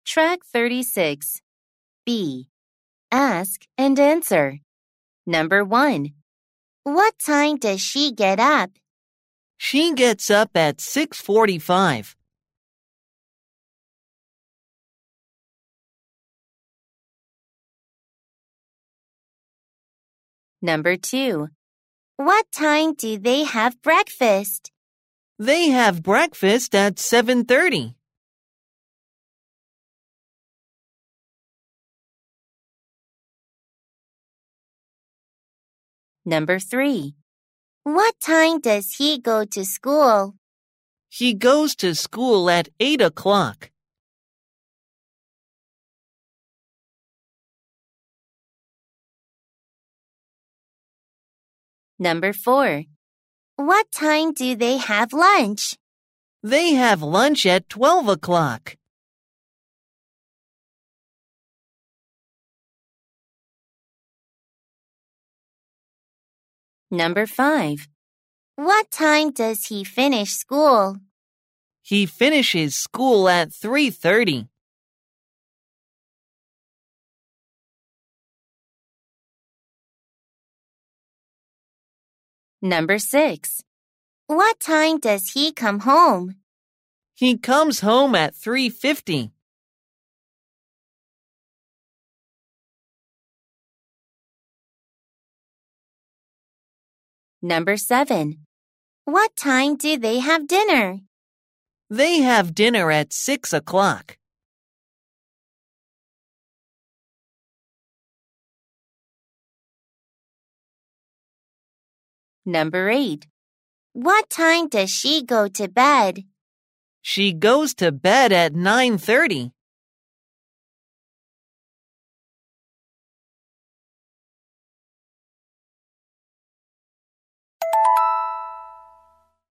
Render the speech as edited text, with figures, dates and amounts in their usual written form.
Track 36. B. Ask and answer. Number 1. What time does she get up? She gets up at 6:45. Number 2. What time do they have breakfast? They have breakfast at 7:30. Number 3. What time does he go to school? He goes to school at 8 o'clock. Number 4. What time do they have lunch? They have lunch at 12 o'clock. Number 5. What time does he finish school? He finishes school at 3:30. Number 6. What time does he come home? He comes home at 3:50. Number 7. What time do they have dinner? They have dinner at 6 o'clock. Number 8. What time does she go to bed? She goes to bed at 9:30.